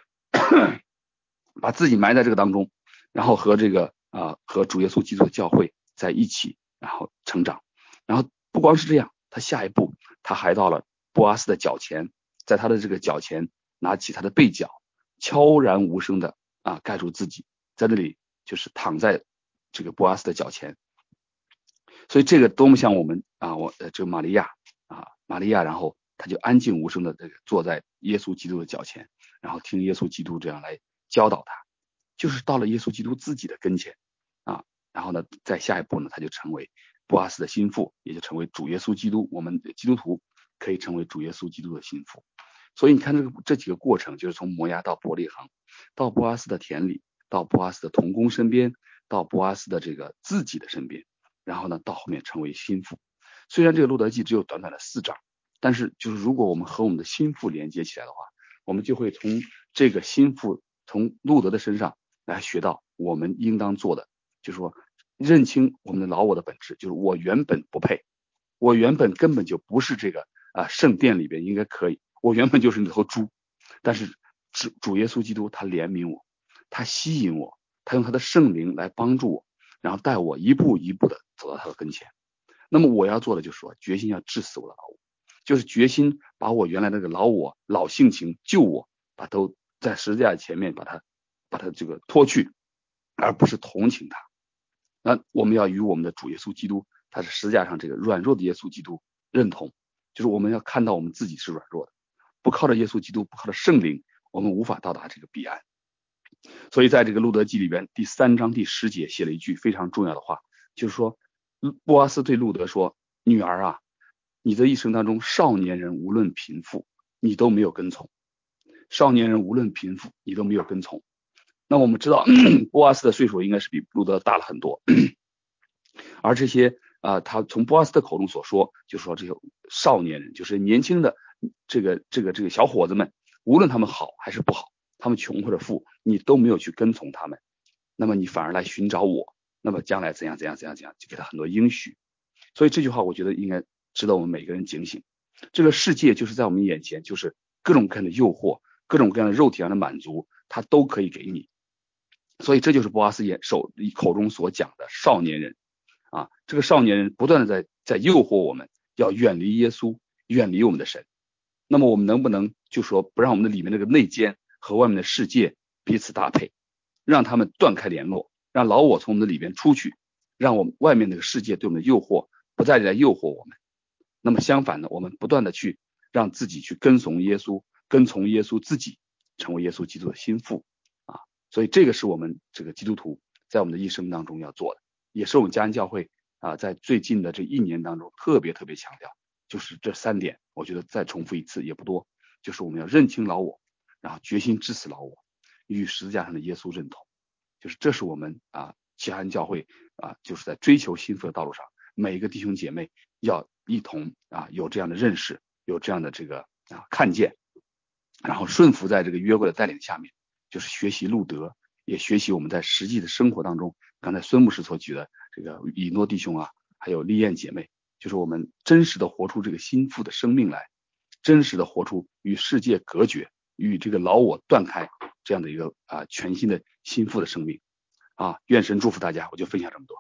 把自己埋在这个当中，然后和这个啊、呃、和主耶稣基督的教会在一起，然后成长。然后不光是这样，他下一步他还到了波阿斯的脚前，在他的这个脚前拿起他的背脚，悄然无声的啊盖住自己，在那里就是躺在这个波阿斯的脚前。所以这个多么像我们啊，我呃这个玛利亚啊，玛利亚，然后他就安静无声的这个坐在耶稣基督的脚前，然后听耶稣基督这样来教导他，就是到了耶稣基督自己的跟前啊，然后呢，在下一步呢，他就成为波阿斯的心腹，也就成为主耶稣基督，我们基督徒可以成为主耶稣基督的心腹。所以你看这个这几个过程，就是从摩押到伯利恒，到波阿斯的田里，到波阿斯的同工身边，到波阿斯的这个自己的身边。然后呢，到后面成为心腹。虽然这个路德记只有短短的四章，但是就是如果我们和我们的心腹连接起来的话，我们就会从这个心腹，从路德的身上来学到我们应当做的，就是说认清我们的老我的本质，就是我原本不配，我原本根本就不是这个啊、呃、圣殿里边应该可以，我原本就是那头猪，但是主主耶稣基督他怜悯我，他吸引我，他用他的圣灵来帮助我，然后带我一步一步的走到他的跟前。那么我要做的就是说，决心要治死我的老我，就是决心把我原来那个老我老性情救我，把都在十字架前面把它把它这个脱去，而不是同情他。那我们要与我们的主耶稣基督，他是十字架上这个软弱的耶稣基督认同，就是我们要看到我们自己是软弱的，不靠着耶稣基督，不靠着圣灵，我们无法到达这个彼岸。所以在这个路德记里边第三章第十节写了一句非常重要的话，就是说波阿斯对路德说，女儿啊，你的一生当中少年人无论贫富你都没有跟从，少年人无论贫富你都没有跟从。那我们知道波阿斯的岁数应该是比路德大了很多而这些啊、呃，他从波阿斯的口中所说，就是说这些少年人，就是年轻的这个这个这个小伙子们，无论他们好还是不好，他们穷或者富，你都没有去跟从他们，那么你反而来寻找我，那么将来怎样怎样怎样怎样，就给他很多应许。所以这句话我觉得应该值得我们每个人警醒。这个世界就是在我们眼前，就是各种各样的诱惑，各种各样的肉体上的满足，它都可以给你。所以这就是波阿斯眼手口中所讲的少年人啊，这个少年人不断的在在诱惑我们，要远离耶稣，远离我们的神。那么我们能不能就说不让我们的里面那个内奸和外面的世界彼此搭配，让他们断开联络，让老我从我们的里边出去，让我们外面那个世界对我们的诱惑不再来诱惑我们。那么相反呢，我们不断的去让自己去跟从耶稣，跟从耶稣自己，成为耶稣基督的心腹啊。所以这个是我们这个基督徒在我们的一生当中要做的，也是我们嘉恩教会啊在最近的这一年当中特别特别强调，就是这三点，我觉得再重复一次也不多，就是我们要认清老我，然后决心治死老我，与十字架上的耶稣认同，就是这是我们啊嘉恩教会啊就是在追求幸福的道路上，每一个弟兄姐妹要一同啊有这样的认识，有这样的这个啊看见，然后顺服在这个约柜的带领下面，就是学习路德，也学习我们在实际的生活当中，刚才孙牧师所举的这个以诺弟兄啊，还有丽燕姐妹，就是我们真实的活出这个心腹的生命来，真实的活出与世界隔绝，与这个老我断开这样的一个啊全新的心腹的生命啊。愿神祝福大家，我就分享这么多。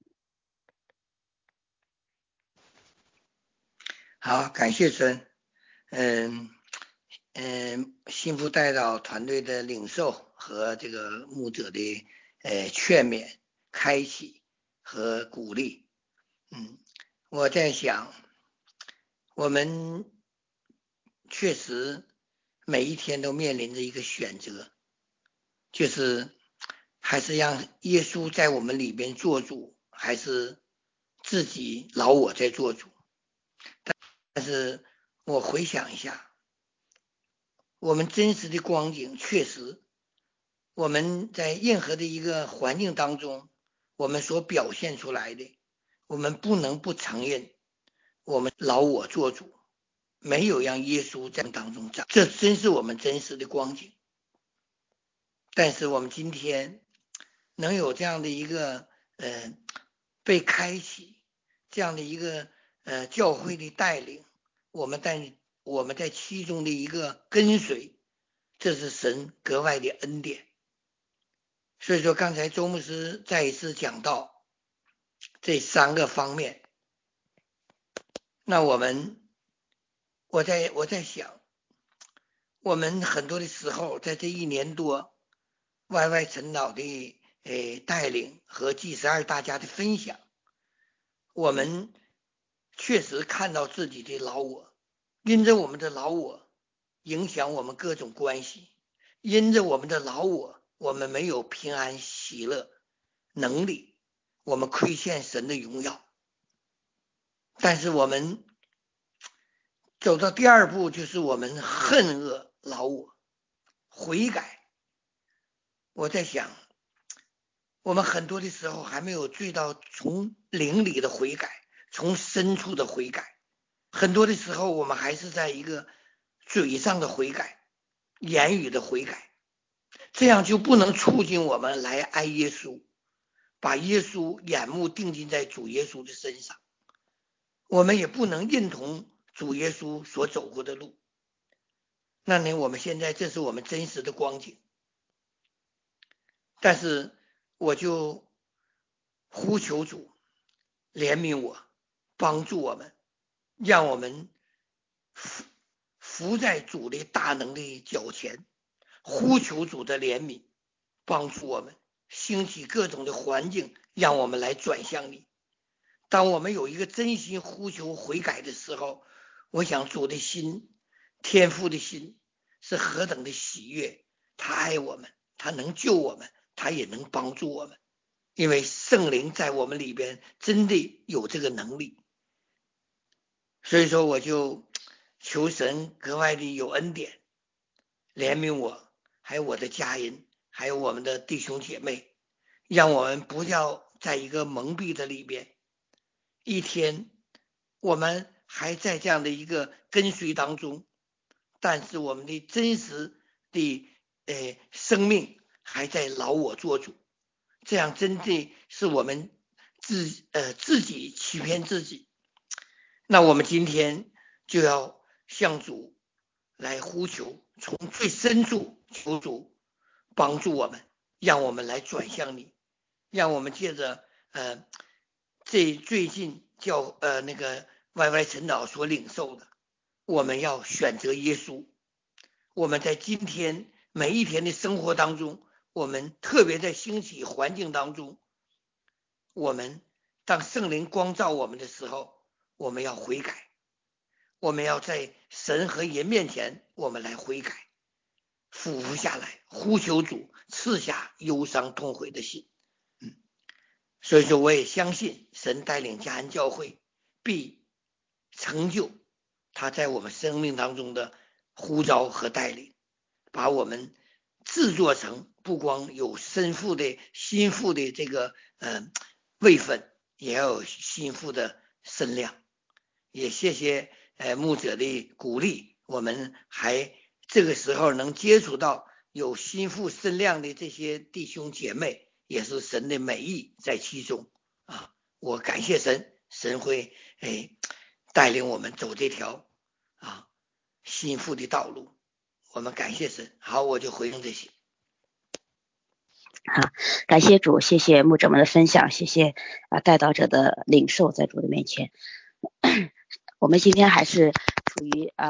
好，感谢神。 嗯嗯，幸福代祷团队的领受和这个牧者的呃劝勉、开启和鼓励。嗯，我在想，我们确实每一天都面临着一个选择，就是还是让耶稣在我们里边做主，还是自己老我在做主。但是我回想一下，我们真实的光景确实，我们在任何的一个环境当中，我们所表现出来的，我们不能不承认我们老我做主，没有让耶稣在当中长，这真是我们真实的光景。但是我们今天能有这样的一个呃被开启，这样的一个呃教会的带领，我们在我们在其中的一个跟随，这是神格外的恩典。所以说刚才周牧师再一次讲到这三个方面，那我们我在我在想，我们很多的时候在这一年多 Y Y 陈导的呃带领和 G 十二大家的分享，我们确实看到自己的老我，因着我们的老我影响我们各种关系，因着我们的老我，我们没有平安喜乐能力，我们亏欠神的荣耀。但是我们走到第二步，就是我们恨恶老我，悔改。我在想，我们很多的时候还没有追到从灵里的悔改，从深处的悔改，很多的时候我们还是在一个嘴上的悔改，言语的悔改，这样就不能促进我们来爱耶稣，把耶稣眼目定睛在主耶稣的身上，我们也不能认同主耶稣所走过的路。那呢，我们现在这是我们真实的光景。但是我就呼求主怜悯我，帮助我们，让我们伏伏在主的大能的脚前，呼求主的怜悯，帮助我们兴起各种的环境，让我们来转向你。当我们有一个真心呼求悔改的时候，我想主的心，天父的心是何等的喜悦，他爱我们，他能救我们，他也能帮助我们，因为圣灵在我们里边真的有这个能力。所以说我就求神格外的有恩典，怜悯我，还有我的家人，还有我们的弟兄姐妹，让我们不要在一个蒙蔽的里边，一天我们还在这样的一个跟随当中，但是我们的真实的呃生命还在老我做主，这样真的是我们自呃自己欺骗自己。那我们今天就要向主来呼求，从最深处求主帮助我们，让我们来转向你，让我们借着呃这最近叫呃那个 Y Y 陈导所领受的，我们要选择耶稣。我们在今天每一天的生活当中，我们特别在兴起环境当中，我们当圣灵光照我们的时候，我们要悔改，我们要在神和人面前我们来悔改，俯伏下来呼求主赐下忧伤痛悔的心。嗯，所以说我也相信神带领嘉恩教会必成就他在我们生命当中的呼召和带领，把我们制作成不光有身父的心腹的这个呃位分，也要有心腹的身量。也谢谢呃牧者的鼓励，我们还这个时候能接触到有心腹身量的这些弟兄姐妹，也是神的美意在其中啊！我感谢神，神会哎带领我们走这条啊心腹的道路，我们感谢神。好，我就回应这些。 好，感谢主，谢谢牧者们的分享，谢谢啊带导者的领受在主的面前。我们今天还是处于啊。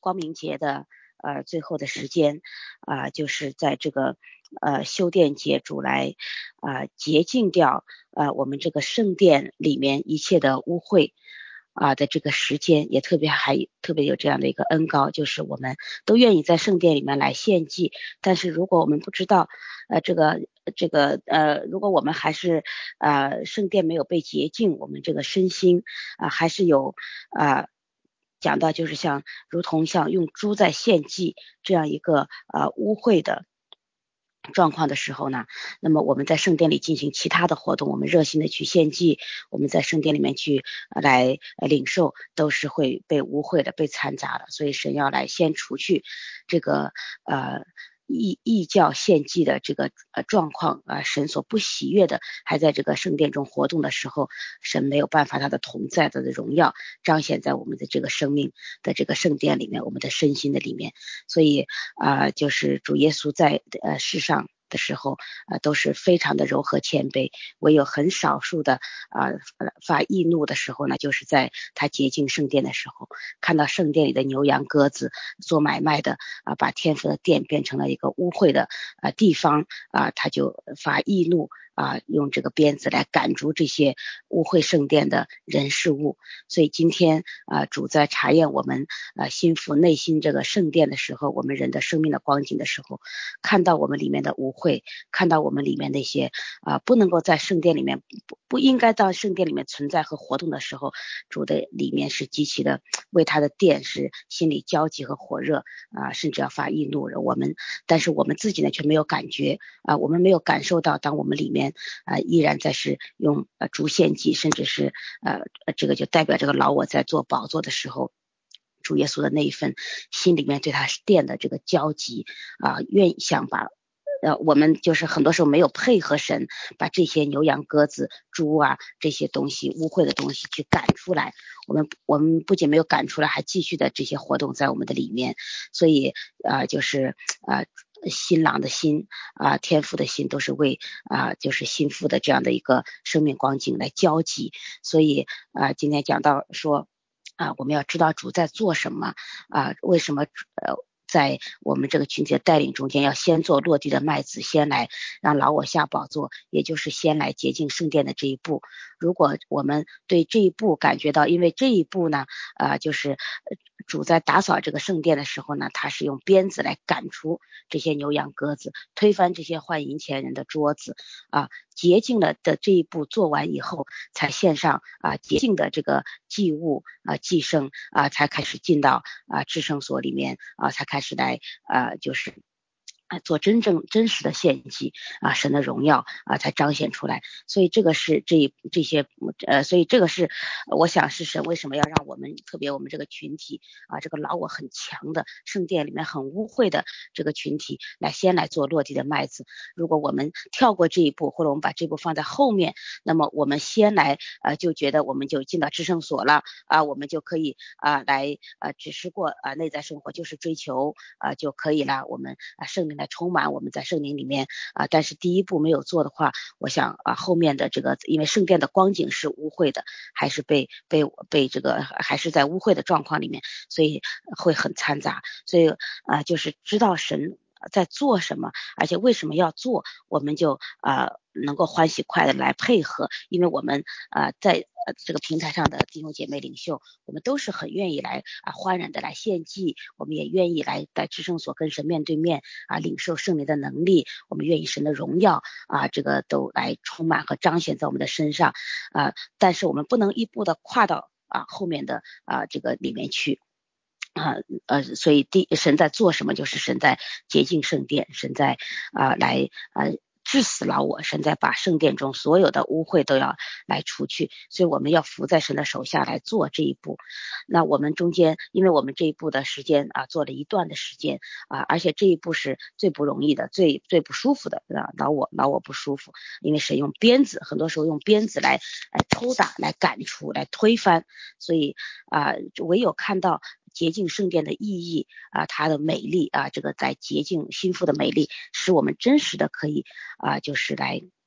光明节的呃最后的时间啊、呃，就是在这个呃修殿节主来啊、呃、洁净掉呃我们这个圣殿里面一切的污秽啊的这个时间，也特别还特别有这样的一个恩膏，就是我们都愿意在圣殿里面来献祭，但是如果我们不知道呃这个这个呃如果我们还是呃圣殿没有被洁净，我们这个身心啊、呃、还是有啊。呃讲到就是像如同像用猪在献祭这样一个呃污秽的状况的时候呢，那么我们在圣殿里进行其他的活动，我们热心的去献祭，我们在圣殿里面去、呃、来、呃、领受，都是会被污秽的，被掺杂的。所以神要来先除去这个呃异异教献祭的这个呃状况啊、呃，神所不喜悦的还在这个圣殿中活动的时候，神没有办法他的同在的荣耀彰显在我们的这个生命的这个圣殿里面，我们的身心的里面。所以啊、呃，就是主耶稣在呃世上的时候呃都是非常的柔和谦卑，唯有很少数的啊、呃、发易怒的时候呢，就是在他洁净圣殿的时候，看到圣殿里的牛羊鸽子做买卖的啊、呃，把天父的殿变成了一个污秽的啊、呃、地方啊、呃，他就发易怒啊、呃，用这个鞭子来赶逐这些污秽圣殿的人事物。所以今天啊、呃，主在查验我们啊、呃、心腹内心这个圣殿的时候，我们人的生命的光景的时候，看到我们里面的污秽，看到我们里面那些啊、呃、不能够在圣殿里面不不应该到圣殿里面存在和活动的时候，主的里面是极其的为他的殿是心里焦急和火热啊、呃，甚至要发易怒人。我们但是我们自己呢却没有感觉啊、呃，我们没有感受到，当我们里面啊、呃、依然在是用呃主献祭，甚至是呃这个就代表这个老我在做宝座的时候，主耶稣的那一份心里面对他殿的这个焦急啊、呃，愿意想把呃，我们就是很多时候没有配合神，把这些牛羊鸽子猪啊这些东西污秽的东西去赶出来，我们我们不仅没有赶出来，还继续的这些活动在我们的里面。所以呃就是呃新郎的心啊、呃、天父的心都是为啊、呃、就是心腹的这样的一个生命光景来焦急。所以啊、呃、今天讲到说啊、呃、我们要知道主在做什么啊、呃、为什么呃在我们这个群体的带领中间，要先做落地的麦子，先来让老我下宝座，也就是先来洁净圣殿的这一步。如果我们对这一步感觉到，因为这一步呢呃就是主在打扫这个圣殿的时候呢，他是用鞭子来赶出这些牛羊鸽子，推翻这些换银钱人的桌子啊，洁净了的这一步做完以后，才献上啊洁净的这个祭物啊祭牲啊，才开始进到啊至圣所里面啊，才开始来啊就是啊，做真正真实的献祭啊，神的荣耀啊才彰显出来。所以这个是这这些呃，所以这个是我想是神为什么要让我们特别我们这个群体啊，这个老我很强的圣殿里面很污秽的这个群体来先来做落地的麦子。如果我们跳过这一步，或者我们把这步放在后面，那么我们先来呃就觉得我们就进到至圣所了啊，我们就可以啊来呃只是过啊内在生活就是追求啊就可以了，我们啊圣灵来充满我们在圣灵里面啊，但是第一步没有做的话，我想啊后面的这个因为圣殿的光景是污秽的，还是被被被这个还是在污秽的状况里面，所以会很掺杂。所以啊就是知道神在做什么，而且为什么要做，我们就呃能够欢喜快的来配合。因为我们呃在呃这个平台上的弟兄姐妹领袖，我们都是很愿意来啊欢然的来献祭，我们也愿意来在至圣所跟神面对面啊领受圣灵的能力，我们愿意神的荣耀啊这个都来充满和彰显在我们的身上啊，但是我们不能一步的跨到啊后面的啊这个里面去。啊呃，所以第神在做什么，就是神在洁净圣殿，神在啊、呃、来啊。呃治死了我，神在把圣殿中所有的污秽都要来除去，所以我们要服在神的手下来做这一步。那我们中间，因为我们这一步的时间啊，做了一段的时间啊，而且这一步是最不容易的，最最不舒服的啊，老我老我不舒服，因为神用鞭子，很多时候用鞭子来来抽打、来赶出、来推翻，所以啊，唯有看到洁净圣殿的意义啊，它的美丽啊，这个在洁净心腹的美丽，使我们真实的可以啊，就是来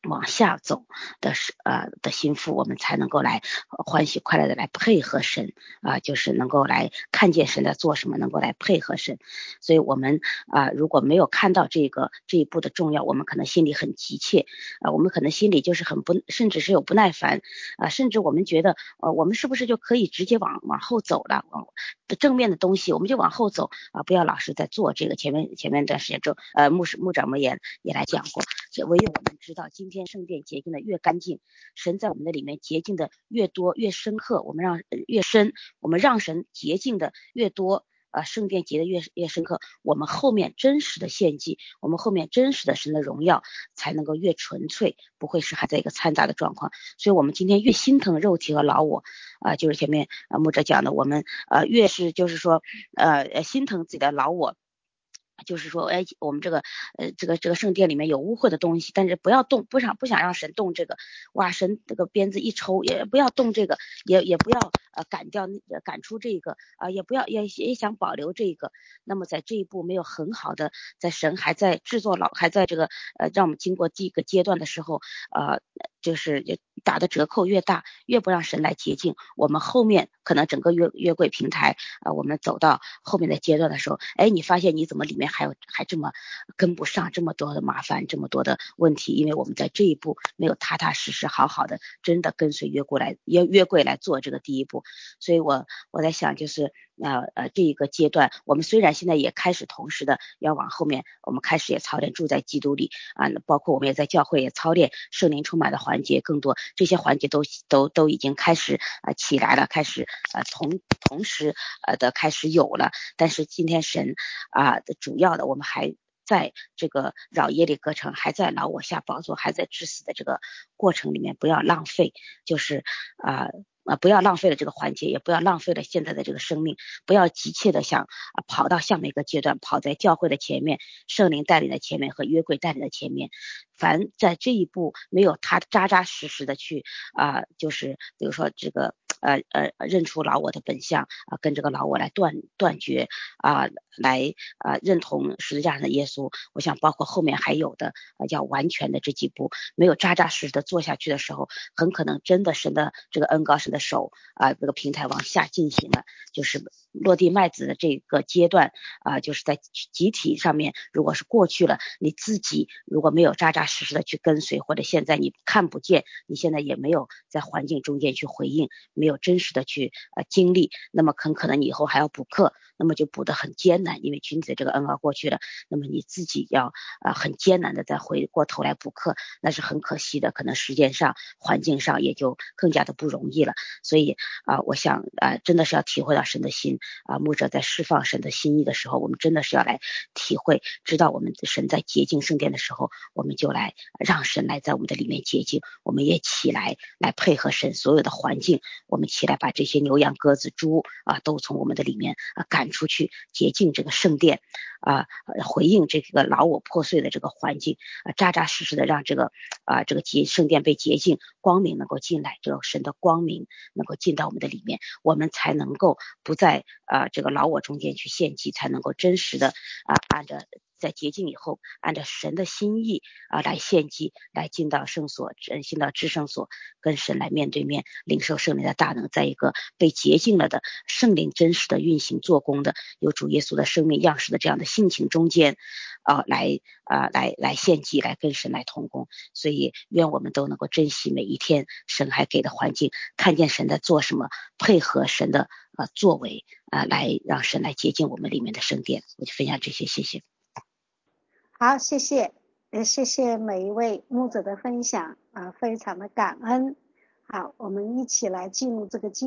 往下走的是呃的心腹，我们才能够来欢喜快乐的来配合神啊、呃，就是能够来看见神在做什么，能够来配合神。所以我们啊、呃、如果没有看到这个这一步的重要，我们可能心里很急切啊、呃，我们可能心里就是很不，甚至是有不耐烦啊、呃，甚至我们觉得呃我们是不是就可以直接往往后走了，往正面的东西我们就往后走啊、呃，不要老是在做这个。前面前面一段时间中呃牧师牧长们也也来讲过，唯有我们知道今天圣殿洁净的越干净，神在我们的里面洁净的越多越深刻，我们让越深，我们让神洁净的越多啊，圣殿洁的越越深刻，我们后面真实的献祭，我们后面真实的神的荣耀才能够越纯粹，不会是还在一个掺杂的状况。所以我们今天越心疼肉体和老我啊、呃，就是前面啊牧者讲的，我们呃越是就是说呃心疼自己的老我。就是说，哎，我们这个呃，这个这个圣殿里面有污秽的东西，但是不要动，不想不想让神动这个，哇，神这个鞭子一抽，也不要动这个，也也不要呃赶掉赶出这个啊、呃，也不要也也想保留这个。那么在这一步没有很好的，在神还在制作老还在这个呃让我们经过这个阶段的时候，呃，就是打的折扣越大，越不让神来洁净，我们后面可能整个约约柜平台啊、呃，我们走到后面的阶段的时候，哎，你发现你怎么里面还有还这么跟不上，这么多的麻烦，这么多的问题，因为我们在这一步没有踏踏实实好好的真的跟随约柜来约约柜来做这个第一步。所以我我在想就是呃呃这一个阶段，我们虽然现在也开始同时的要往后面，我们开始也操练住在基督里啊，包括我们也在教会也操练圣灵充满的环节更多，这些环节都都都已经开始啊、呃、起来了，开始呃同同时呃的开始有了。但是今天神啊、呃、主要的我们还在这个绕耶利哥城，还在老我下宝座，还在致死的这个过程里面，不要浪费，就是啊。呃啊，不要浪费了这个环节，也不要浪费了现在的这个生命，不要急切的想啊跑到下面一个阶段，跑在教会的前面，圣灵带领的前面和约柜带领的前面。凡在这一步没有他扎扎实实的去啊、呃，就是比如说这个呃呃认出老我的本相啊、呃，跟这个老我来断断绝啊、呃，来啊、呃、认同十字架上的耶稣。我想包括后面还有的呃要完全的这几步，没有扎扎实实的做下去的时候，很可能真的神的这个恩膏神的手啊、呃，这个平台往下进行了，就是落地麦子的这个阶段啊、呃，就是在集体上面，如果是过去了，你自己如果没有扎扎实实的去跟随，或者现在你看不见，你现在也没有在环境中间去回应，没有真实的去呃经历，那么很可能你以后还要补课，那么就补得很艰难，因为君子这个恩膏过去了，那么你自己要啊、呃、很艰难的再回过头来补课，那是很可惜的，可能时间上环境上也就更加的不容易了。所以啊、呃，我想啊、呃，真的是要体会到神的心啊、呃，牧者在释放神的心意的时候，我们真的是要来体会，知道我们神在洁净圣殿的时候，我们就来让神来在我们的里面洁净，我们也起来来配合神所有的环境，我们起来把这些牛羊鸽子猪啊都从我们的里面啊赶出去，洁净这个圣殿啊，回应这个老我破碎的这个环境啊，扎扎实实的让这个啊这个洁圣殿被洁净，光明能够进来，这个神的光明能够进到我们的里面，我们才能够不在啊这个老我中间去献祭，才能够真实的啊按照在洁净以后，按照神的心意啊来献祭，来进到圣所，进到至圣所，跟神来面对面领受圣灵的大能，在一个被洁净了的圣灵真实的运行做工的有主耶稣的生命样式的这样的性情中间啊来啊来来献祭，来跟神来同工。所以愿我们都能够珍惜每一天神还给的环境，看见神在做什么，配合神的呃作为啊、呃、来让神来洁净我们里面的圣殿。我就分享这些，谢谢。 好，谢谢，也谢谢每一位牧者的分享啊，非常的感恩。好，我们一起来进入这个经